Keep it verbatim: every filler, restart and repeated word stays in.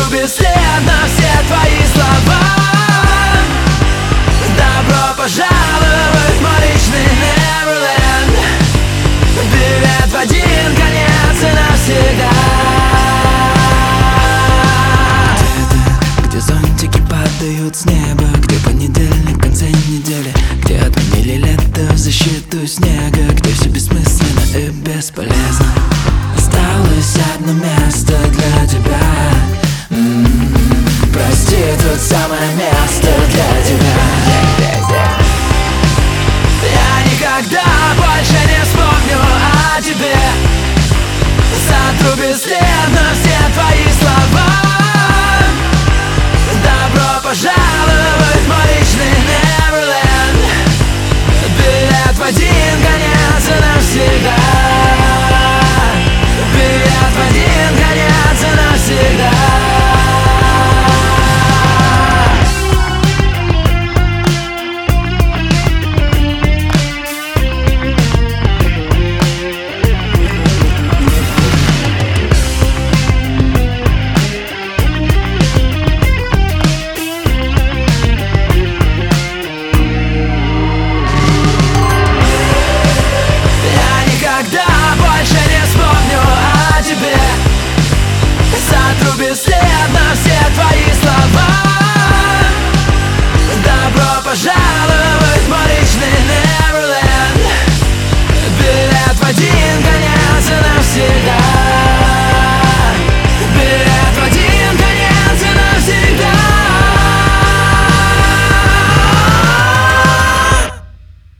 бесследно все твои слова. Добро пожаловать в мой личный Неверленд. Билет в один конец и навсегда. Где зонтики падают с неба, где понедельник в конце недели, где отменили лето в защиту снега, где все бессмысленно и бесполезно. Осталось одно место для тебя. М-м-м, прости, тут самое место для тебя. Я никогда больше не вспомню о тебе. Сотру бесследно все твои слова. Добро пожаловать в мой личный Неверленд. Билет в один конец и навсегда. Билет в один конец и навсегда. Больше не вспомню о тебе. Сотру бесследно